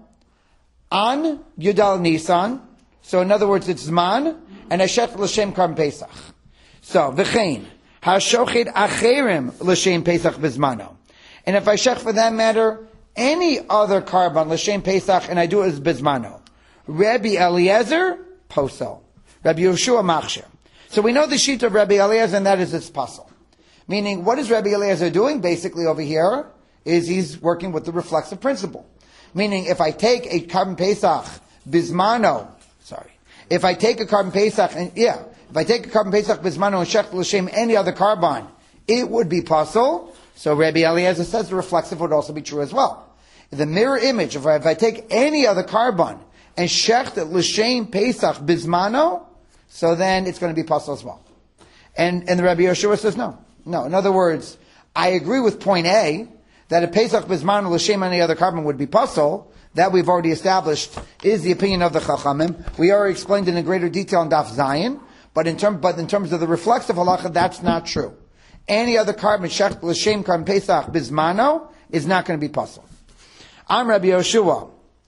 on Yudal Nisan. So in other words, it's Zman, and I shecht l'shem Karban Pesach. So, v'chein, ha'shochet acherim l'shem Pesach b'zmano. And if I shecht for that matter, any other carbon, l'shem Pesach, and I do it as bizmano. Rabbi Eliezer, posel. Rabbi Yehoshua, machshir. So we know the sheet of Rabbi Eliezer, and that is its pasel. Meaning, what is Rabbi Eliezer doing basically over here? Is he's working with the reflexive principle. Meaning, if I take a Karban Pesach, bizmano, sorry, if I take a Karban Pesach, and yeah, if I take a Karban Pesach, bizmano, and shech l'shem any other carbon, it would be pasel. So Rabbi Eliezer says the reflexive would also be true as well. The mirror image, if I, if I take any other carbon and shecht it l'shem Pesach bizmano, so then it's going to be pasel as well. And and the Rabbi Yehoshua says no. No. In other words, I agree with point A, that a Pesach bizmano l'shem any other carbon would be pasel. That we've already established is the opinion of the Chachamim. We already explained in greater detail in Daf Zayin, but in term, but in terms of the reflexive halacha, that's not true. Any other carbon, shecht l'shem Karban Pesach bizmano, is not going to be pasel. I'm Rabbi Yehoshua.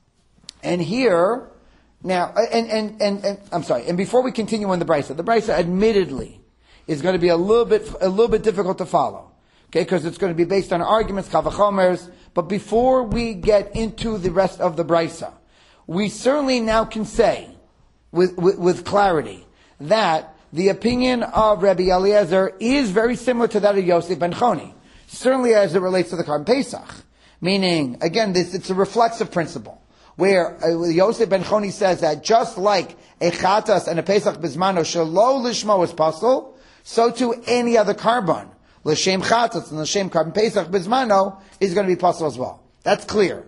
And here, now, and, and, and, and, I'm sorry, and before we continue on the Brisa, the Brisa admittedly is going to be a little bit, a little bit difficult to follow. Okay, because it's going to be based on arguments, kavachomers. But before we get into the rest of the Brisa, we certainly now can say, with, with, with clarity, that the opinion of Rabbi Eliezer is very similar to that of Yosef ben Choni. Certainly as it relates to the Karban Pesach. Meaning, again, this, it's a reflexive principle. Where uh, Yosef ben Choni says that just like a Chatas and a Pesach Bizmano Shelo Lishmo is pasel, so too any other carbon, L'Shem Chatas and L'Shem Karban Pesach Bizmano, is going to be pasel as well. That's clear.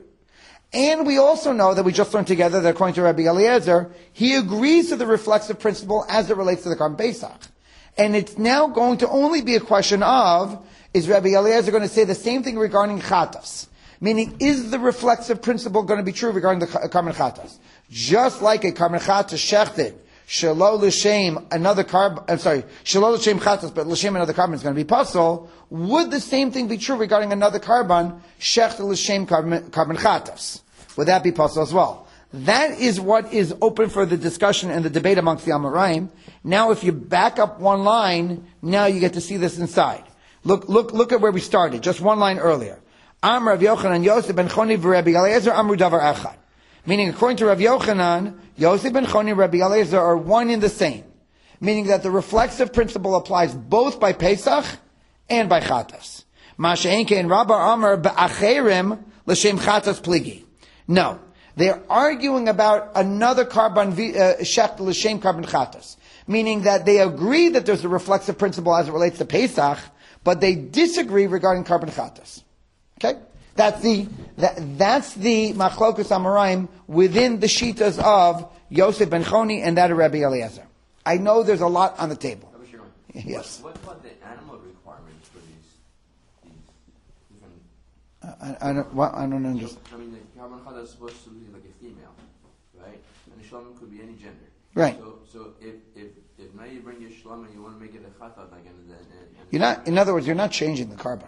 And we also know that we just learned together that according to Rabbi Eliezer, he agrees to the reflexive principle as it relates to the Karban Pesach. And it's now going to only be a question of, is Rabbi Eliezer going to say the same thing regarding chatas? Meaning, is the reflexive principle going to be true regarding the carbon chatas? Just like a carbon chatas shechted, shelo l'shem, another carbon, I'm sorry, shelo l'shem chatas, but l'shem another carbon is going to be puzzle, would the same thing be true regarding another carbon, shechted l'shem carbon, carbon chatas? Would that be puzzle as well? That is what is open for the discussion and the debate amongst the Amoraim. Now if you back up one line, now you get to see this inside. Look, look, look at where we started, just one line earlier. Am Rav Yochanan Yosef ben Choni v'Rabbi Eliezer amru davar echad. Meaning, according to Rav Yochanan, Yosef ben Choni and Rabbi Eliezer are one in the same. Meaning that the reflexive principle applies both by Pesach and by Chatas. Masha'enke and Rabba Amar ba'acherim l'shem Chatas pligi. No. They're arguing about another carbon, uh, shech l'shem carbon Chatas. Meaning that they agree that there's a reflexive principle as it relates to Pesach, but they disagree regarding carbon Chatas. Okay? That's the, that, that's the machlokus amoraim within the shitas of Yosef ben Choni and that of Rabbi Eliezer. I know there's a lot on the table. Yes. What, what about the animal requirements for these, these different... I, I, don't, well, I don't understand. I mean, the carbon chata is supposed to be like a female, right? And the shlomim could be any gender. Right. So, so if, if, if now you bring your shlom and you want to make it a chata, like, and, and, and you're not, in other words, you're not changing the carbon.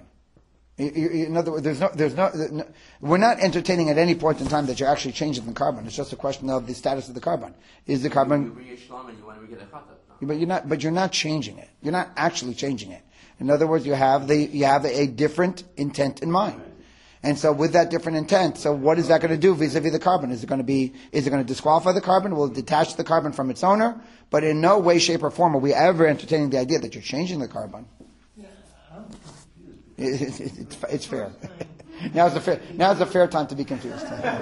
In other words, there's no, there's no, no, we're not entertaining at any point in time that you're actually changing the carbon. It's just a question of the status of the carbon. Is the carbon? You bring a shlam and you want to make it a chata. No. But you're not, but you're not changing it. You're not actually changing it. In other words, you have the, you have a different intent in mind. And so with that different intent, so what is that going to do vis-a-vis the carbon? Is it going to be, is it going to disqualify the carbon? Will it detach the carbon from its owner? But in no way, shape, or form are we ever entertaining the idea that you're changing the carbon. It's, it's, it's fair. Now is a fair. Now is a fair time to be confused.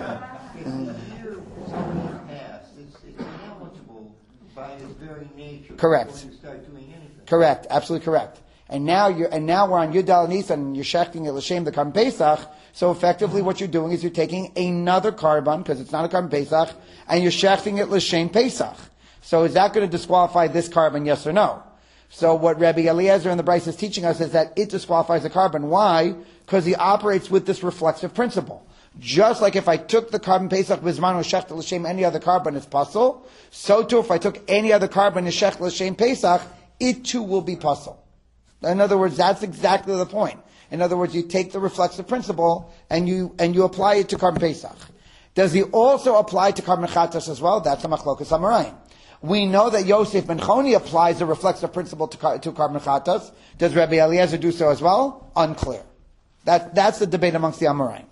Correct. Correct. Absolutely correct. And now you're. And now we're on Yudal Nisan, and you're shechting it l'shem the carbon Pesach. So effectively, what you're doing is you're taking another carbon because it's not a carbon Pesach, and you're shechting it l'shem Pesach. So is that going to disqualify this carbon? Yes or no? So what Rabbi Eliezer and the Bryce is teaching us is that it disqualifies the carbon. Why? Because he operates with this reflexive principle. Just like if I took the carbon Pesach Bizmanu Shech L'Shem any other carbon is pasul, so too if I took any other carbon Shech L'Shem Pesach, it too will be pasul. In other words, that's exactly the point. In other words, you take the reflexive principle and you and you apply it to carbon Pesach. Does he also apply to carbon Chatas as well? That's a machlokas amoraim. We know that Yosef ben Choni applies the reflexive principle to, to carbon chatas. Does Rabbi Eliezer do so as well? Unclear. That, that's the debate amongst the Amoraim.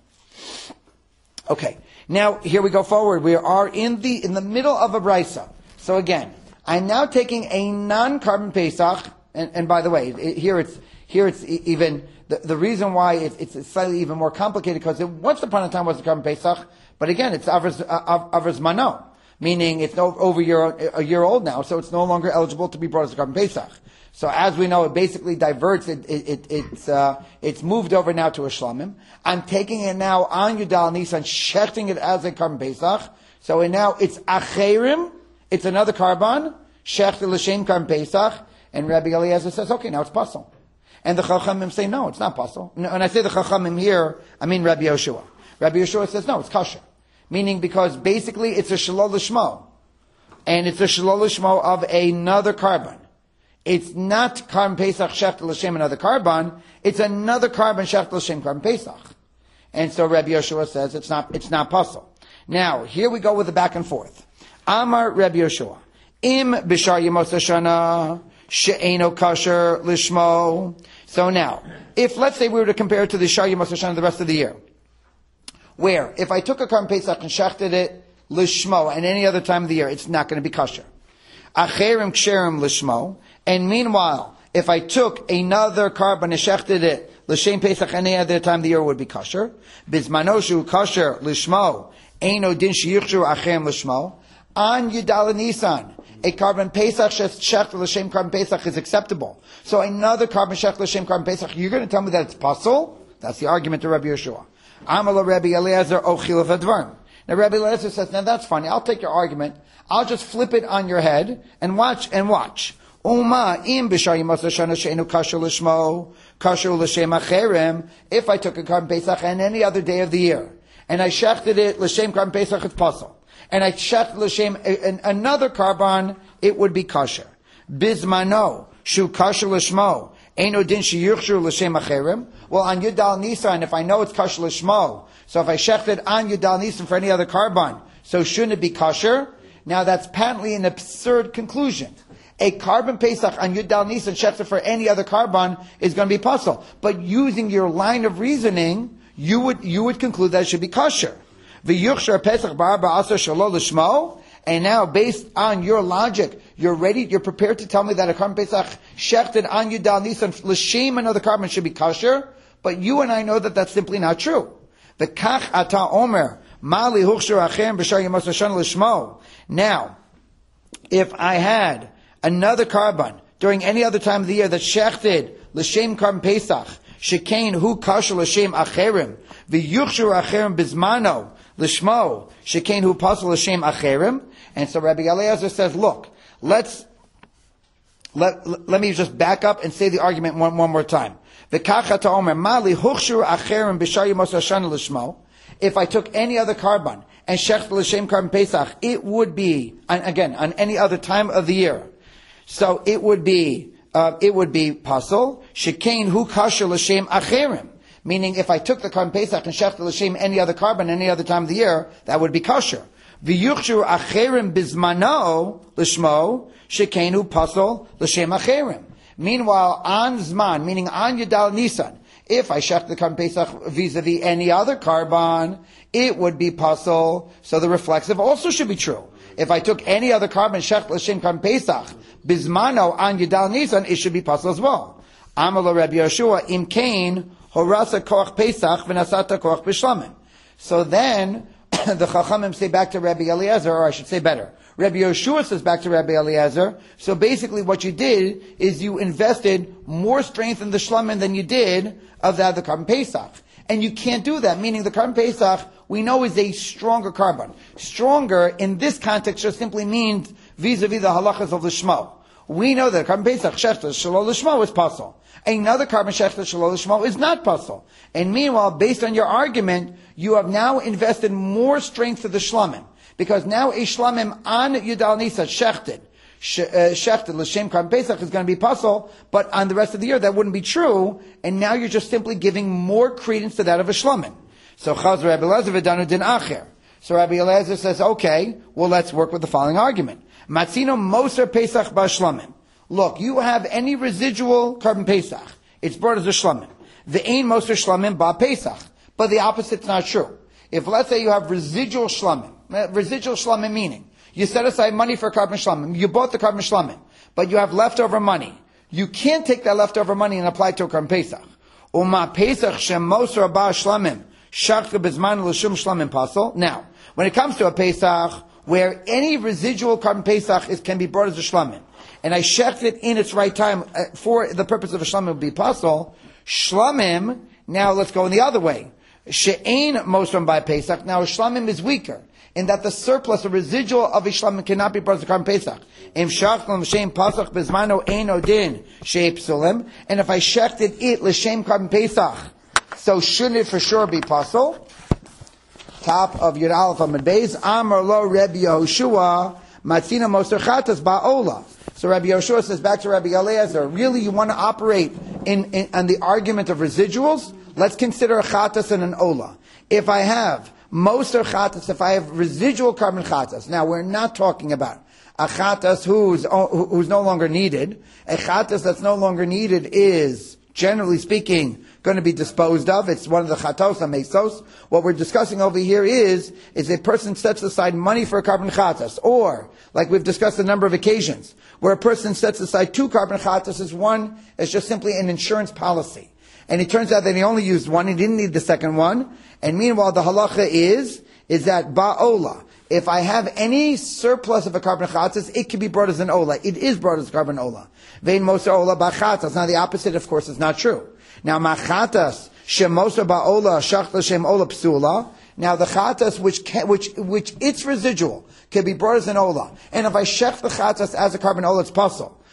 Okay. Now, here we go forward. We are in the, in the middle of a brisa. So again, I'm now taking a non-carbon Pesach, and, and by the way, it, here it's, here it's even, the, the reason why it, it's slightly even more complicated, because it, once upon a time was a carbon Pesach, but again, it's Avers, uh, Avers Mano. Meaning it's no, over a year, a year old now, so it's no longer eligible to be brought as a carbon Pesach. So as we know, it basically diverts, it, it, it, it's, uh, it's moved over now to a shlamim. I'm taking it now on Yudal Nisan, shechting it as a carbon Pesach. So and now it's acherim, it's another carbon, shechted l'shem carbon Pesach, and Rabbi Eliezer says, okay, now it's pasul. And the Chachamim say, no, it's not pasul. When I say the Chachamim here, I mean Rabbi Yoshua. Rabbi Yoshua says, no, it's kosher. Meaning because basically it's a shalol l'shmo. And it's a shalol l'shmo of another carbon. It's not carbon Pesach shech l'shem another carbon. It's another carbon shech l'shem carbon Pesach. And so Rabbi Yoshua says it's not, it's not pasul. Now, here we go with the back and forth. Amar Rabbi Yoshua. Im b'shar yemos hashana she'eno kosher l'shmo. So now, if let's say we were to compare it to the shar yemos hashana the rest of the year. Where, if I took a carbon Pesach and shechted it l'shmo, and any other time of the year, it's not going to be kosher. Acherim ksherim l'shmo, and meanwhile, if I took another carbon and shechted it l'shem Pesach, any other time of the year, it would be kosher. Bizmanoshu kosher l'shmo, eino din sheyichshu acherim l'shmo. On Yudal Nisan, a carbon Pesach shech l'shem carbon Pesach is acceptable. So another carbon shech l'shem carbon Pesach, you're going to tell me that it's pasul? That's the argument to Rabbi Yeshua. Amala Rabbi Eliezer ochil v'dvarn. Now Rabbi Eliezer says, now that's funny. I'll take your argument. I'll just flip it on your head and watch and watch. Uma im b'shar yemos l'shana she'enu kasher l'shmo, kasher l'shem acherem. If I took a Karban Pesach and any other day of the year, and I shechted it l'shem Karban Pesach, it's possible. And I shechted l'shem another Karban, it would be kasher. Bizmano, shu kasher l'shmo, eno din sheyuchshu l'shem acherem. Well, on Yudal Nisan, if I know it's kasher l'shmo, so if I shechted on Yudal Nisan for any other Karban, so shouldn't it be kasher? Now that's patently an absurd conclusion. A Karban Pesach on Yudal Nisan shechted for any other Karban is going to be possible. But using your line of reasoning, you would you would conclude that it should be kosher. V'yuchshar Pesach bar ba'asar shelo l'shmo. And now, based on your logic, you're ready, you're prepared to tell me that a Karban Pesach shechted on Yudal Nisan l'shem another Karban should be kosher. But you and I know that that's simply not true. V'kach ata omer mali huchshar achem b'shar yemos hashan l'shmo. Now, if I had another Karban during any other time of the year that shechted l'shem Karban Pesach, shekain hu kasher l'shem acherim, v'yuchshur acherim bizmano l'shmo, shekain hu pasal l'shem acherim. And so Rabbi Eliezer says, look, let's, let, let me just back up and say the argument one, one more time. V'kachata omer, mali huchshur acherim b'shar yemos hashan l'shmo. If I took any other Karban and shechted l'shem Karban Pesach, it would be, and again, on any other time of the year, so it would be, uh, it would be pasol, shekain hu kasher l'shem acherim. Meaning, if I took the Karban Pesach and shechted l'shem any other Karban any other time of the year, that would be kosher. V'yuchshu acherim bizmano l'shmo, shekain hu pasol l'shem acherim. Meanwhile, on Zman, meaning on Yudal Nisan, if I shech the Karban Pesach vis-a-vis any other Karban, it would be pasol, so the reflexive also should be true. If I took any other Karban, shech l'shem Karban Pesach, bizmano on Yudal Nisan, it should be pasol as well. Amar Rabbi Yoshua, im kain, horasa koach Pesach, v'nasata koach b'shlamim. So then, the Chachamim say back to Rabbi Eliezer, or I should say better, Rabbi Yoshua says back to Rabbi Eliezer, so basically what you did is you invested more strength in the shlamim than you did of that of the Karban Pesach. And you can't do that, meaning the Karban Pesach, we know, is a stronger Karban. Stronger, in this context, just simply means vis-a-vis the halachas of the Shmo. We know that Karban Pesach, shechta, shalol l'shmo is possible. Another Karban shechta, shalol l'shmo is not possible. And meanwhile, based on your argument, you have now invested more strength to the shlamim. Because now a shlamim on Yudal Nisan shechted, shechted l'shem Karban Pesach is going to be possible, but on the rest of the year that wouldn't be true, and now you're just simply giving more credence to that of a shlamim. So Chaz Rabbi Eliezer v'danu din acher. So Rabbi Eliezer says, okay, well let's work with the following argument. Matzino moser Pesach ba'shlamim. Look, you have any residual Karban Pesach, it's brought as a shlamim. The ein moser shlamim ba Pesach. But the opposite's not true. If let's say you have residual shlamim, residual shlamim meaning, you set aside money for Karban shlamim, you bought the Karban shlamim, but you have leftover money. You can't take that leftover money and apply it to a Karban Pesach. Uma Pesach shem moser ba shlamim, shachta bezman l'shum shlamim pasol. Now, when it comes to a Pesach, where any residual Karban Pesach is, can be brought as a shlamim, and I shecht it in its right time uh, for the purpose of a shlamim would be pasol, shlamim, now let's go in the other way. She'ein mosram by Pesach. Now, a shlamim is weaker in that the surplus, the residual of a shlamim cannot be brought to Karban Pesach. Im shachtam l'shem pasach bezmano ein odin she'e psulim. And if I shechted it l'shem Karban Pesach, so shouldn't it for sure be pasol? Top of Yud Aleph Amud Beis. Amar lo Rabbi Yehoshua matzina moser chatas ba'ola. So Rabbi Yehoshua says back to Rabbi Eliezer, really you want to operate in, in on the argument of residuals? Let's consider a chatas and an ola. If I have moser chatas, if I have residual Karban chatas, now we're not talking about a chatas who's, who's no longer needed. A chatas that's no longer needed is, generally speaking, going to be disposed of. It's one of the chatos amesos. What we're discussing over here is, is a person sets aside money for a Karban chatas, or, like we've discussed a number of occasions, where a person sets aside two Karban chatas as one, as just simply an insurance policy. And it turns out that he only used one, he didn't need the second one. And meanwhile, the halacha is, is that ba'ola. If I have any surplus of a Karban chatas, it can be brought as an ola. It is brought as a Karban ola. Vein moser ola ba'chatas. Now the opposite, of course, is not true. Now machatas shem moser ba'ola shachta shem ola psula. Now the chatas, which can, which which its residual can be brought as an ola. And if I shech the chatas as a Karban ola, it's pasul.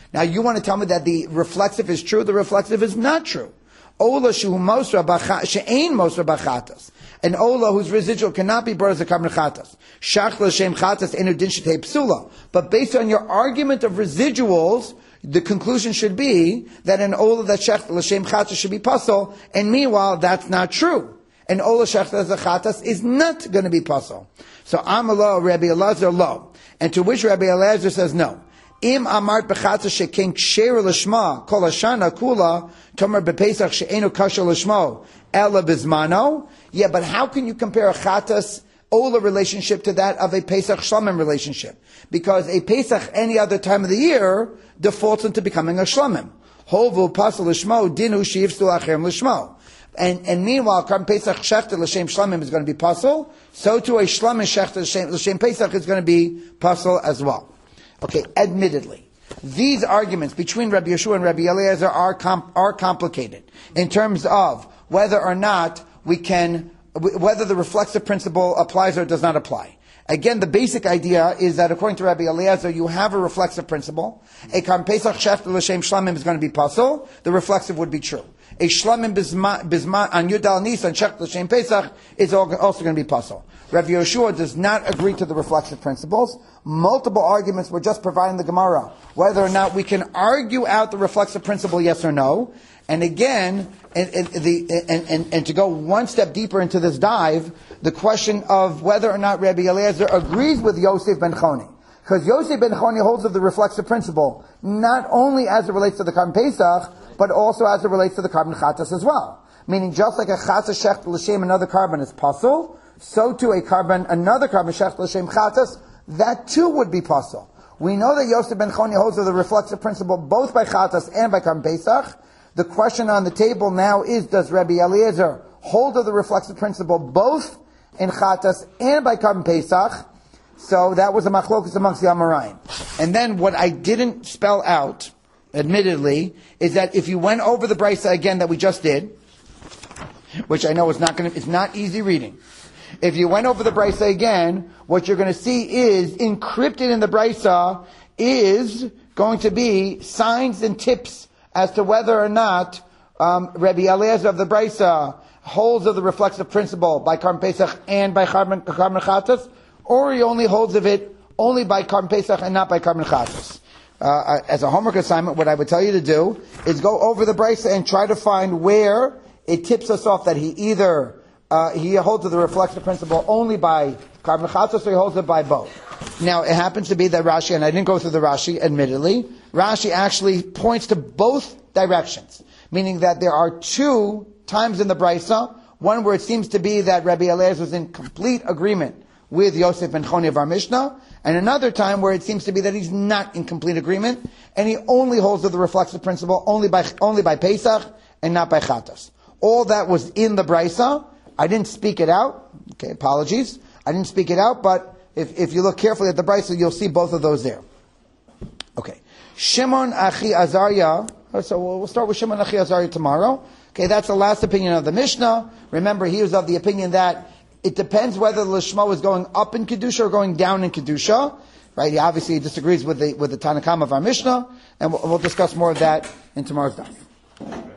Now you want to tell me that the reflexive is true, the reflexive is not true. Ola shu mosra bacha she'ein mosra bachatas. An ola whose residual cannot be brought as a carbon chatas. Shach l'shem chatas enu din shetei psula. But based on your argument of residuals, the conclusion should be that an ola that shech l'shem chatas should be puzzle, and meanwhile that's not true. An ola shech as a chatas is not going to be puzzle. So amalo Rabbi Elazar lo, and to which Rabbi Elazar says no. Im amart bechatas shekein ksher l'shma kol hashana kula tomer bepesach she'enu kasher l'shmo ela bizmano. Yeah, but how can you compare a chatas ola relationship to that of a Pesach Shlomim relationship? Because a Pesach any other time of the year defaults into becoming a Shlomim. Hovu pasal l'shmo dinu shivstu achem l'shmo. And, and meanwhile, Karm Pesach Shechter L'Shem Shlamim is going to be puzzle. So too a Shlamim Shechter L'Shem Pesach is going to be puzzle as well. Okay, admittedly, these arguments between Rabbi Yeshua and Rabbi Eliezer are com- are complicated in terms of whether or not we can, whether the reflexive principle applies or does not apply. Again, the basic idea is that according to Rabbi Eliezer, you have a reflexive principle. A Karm Pesach Shechter L'Shem Shlamim is going to be puzzle. The reflexive would be true. A Shlamim Bizman on Yudal Nisan Shechter L'Shem Pesach is also going to be puzzle. Rabbi Yeshua does not agree to the reflexive principles. Multiple arguments were just providing the Gemara, whether or not we can argue out the reflexive principle, yes or no. And again, and, and, the, and, and, and to go one step deeper into this dive, the question of whether or not Rabbi Eliezer agrees with Yosef ben Choni. Because Yosef ben Choni holds of the reflexive principle, not only as it relates to the Karban Pesach, but also as it relates to the Karban Chatas as well. Meaning just like a Chatas Shecht L'Shem, another carbon is puzzle, so too a carbon, another carbon Shecht L'Shem Chatas, that too would be puzzle. We know that Yosef ben Choni holds of the reflexive principle both by Chatas and by Karban Pesach. The question on the table now is, does Rabbi Eliezer hold of the reflexive principle both in Chatas and by Karban Pesach? So that was a machlokus amongst the Amoraim. And then what I didn't spell out, admittedly, is that if you went over the brisa again that we just did, which I know is not going to, it's not easy reading. If you went over the brisa again, what you're going to see is encrypted in the brisa is going to be signs and tips as to whether or not um, Rabbi Eliezer of the brisa holds of the reflexive principle by Karban Pesach and by Karban Chatas, or he only holds of it only by Karban Pesach and not by Karban Chatas. Uh, as a homework assignment, what I would tell you to do is go over the brisa and try to find where it tips us off that he either uh, he holds of the reflexive principle only by Karban Chatas or he holds it by both. Now, it happens to be that Rashi, and I didn't go through the Rashi, admittedly, Rashi actually points to both directions, meaning that there are two times in the brisa, one where it seems to be that Rabbi Eliezer was in complete agreement with Yosef ben Choni of our Mishnah, and another time where it seems to be that he's not in complete agreement, and he only holds to the reflexive principle only by only by Pesach and not by Chatas. All that was in the brisa. I didn't speak it out. Okay, apologies. I didn't speak it out, but if, if you look carefully at the brisa, you'll see both of those there. Okay. Shimon Achi Azariah. So we'll start with Shimon Achi Azariah tomorrow. Okay, that's the last opinion of the Mishnah. Remember, he was of the opinion that it depends whether the Lishma is going up in Kedusha or going down in Kedusha. Right? He obviously disagrees with the with the Tanakh of our Mishnah, and we'll, we'll discuss more of that in tomorrow's daf.